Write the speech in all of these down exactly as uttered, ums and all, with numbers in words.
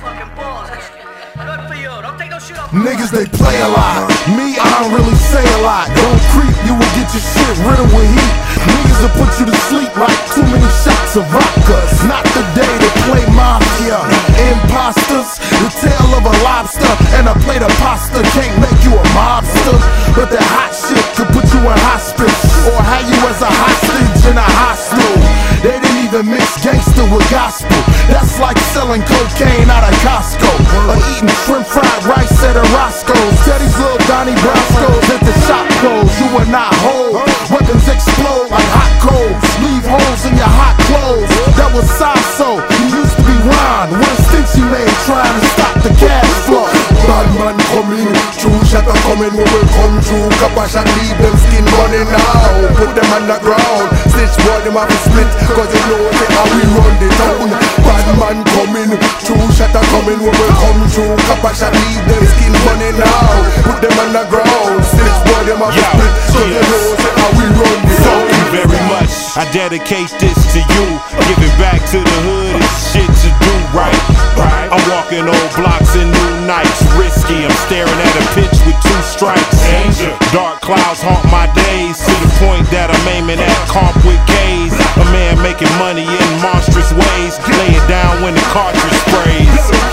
fucking balls. Good for you. Don't take no shit off. Niggas, they play a lot. Me, I don't really say a lot. Don't creep, you will get your shit riddled with heat. Niggas will put you to sleep like too many shots of vodka. Not the day to play mafia. Imposters, the tail of a lobster and a plate of pasta can't make you a mobster. But that hot shit could put you in hospice or have you as a hostage in a hostel. They didn't even mix gangster with gospel. That's like selling cocaine out of Costco or eating shrimp fried rice at a Roscoe's. Teddy's little Donnie Brasco's at the shop clothes. You are not whole. Weapons explode like hot coals. Leave holes in your hot clothes. That was Sasso. He used to be Ron. What a stitch he made trying to stop the cash flow. Bad man coming, true shatter coming, we will come through. Capash and leave them skin running now. Put them on the ground, stitch boy them have to split, cause they know they how we run the town. Bad man coming, true shatter coming, we will come through. Capash and leave them skin running now. Put them on the ground, stitch boy them have to split, cause they know they how we run the town. Thank you very much, I dedicate this to you. Giving back to the hood is shit to do right. I'm walking old blocks in new nights. Risky, I'm staring at a pitch with two strikes. Dark clouds haunt my days, to the point that I'm aiming at comp with K's. A man making money in monstrous ways, lay it down when the cartridge sprays.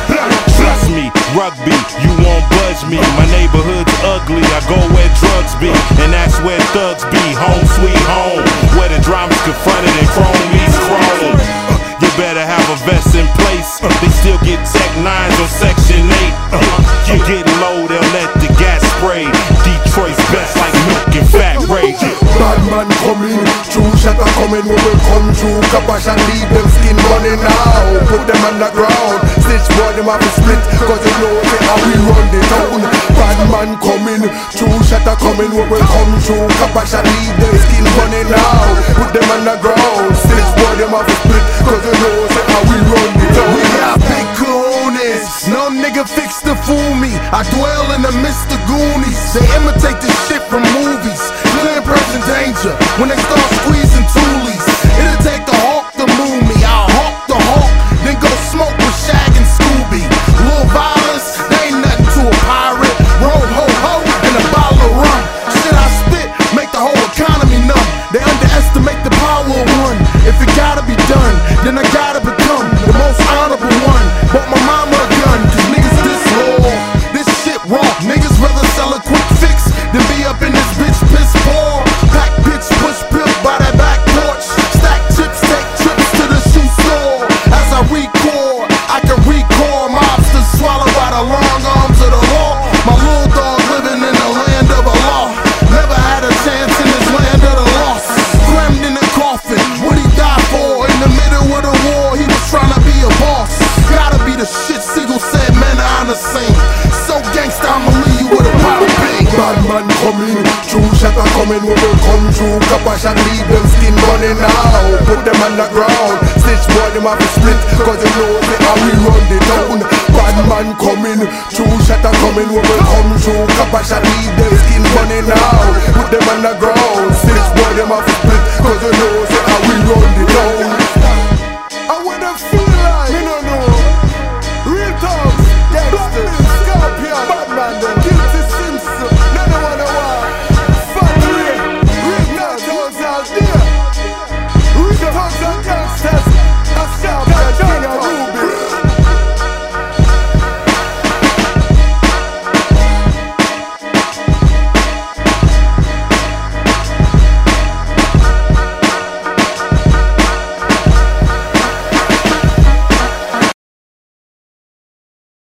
Trust me, rugby, you won't budge me. My neighborhood's ugly, I go where drugs be, and that's where thugs be. Home sweet home, where the drama's confronted and chrome meets chrome. You better have a vest in place. They still get Tech nines on Section eight. You get low, they'll let the gas spray. Detroit's best like milk and fat Ray. Bad man coming, true shatter coming, we will come through. Capash and leave them skin running now. Put them on the ground, stitch boy them have to split, cause they know they how we run the town. Bad man coming, true shatter coming, we will come through. Capash and leave them skin running now. Put them on the ground, stitch boy them have to split, cause they know they how we run the town. We got big cojones, no nigga fix to fool me. I dwell in the midst of Goonies. They imitate this shit from movies. Clear present danger when they start squeezing toolies. It'll take the hawk to move me. I'll hawk the hawk, then go smoke with Shag and Scooby. Little violence, they ain't nothing to a pirate. Roll ho ho and a bottle of rum. Shit I spit make the whole economy numb. They underestimate the power of one. If it gotta be done, then I gotta become the most honorable one. Bought my mama a gun, cause niggas this raw. This shit raw. Niggas rather sell a quick fix than be up in this bitch piss poor. Pack bitch push pill by that back porch. Stack chips, take trips to the shoe store. As I record, I can record mobsters swallowed by the long arms of the law. My little dog living in the land of a law. Never had a chance in this land of the lost. Crammed in a coffin, what he died for? In the middle of the war, he was trying to be a boss. Gotta be the shit Siegel said, man, I'm the same. So gangsta, I'ma leave you with a pot of pain. Bad man coming, true shatter coming, we will come through. Capash and leave them skin running now. Put them on the ground, stitch boy them have to split, cause they know they how we run the town. Bad man coming, true shatter coming, we will come through. Capash and leave them skin running now. Put them on the ground, stitch boy them have to split, cause they know they how we run the town. I wanna feel like, you don't know, real talks, gangsters.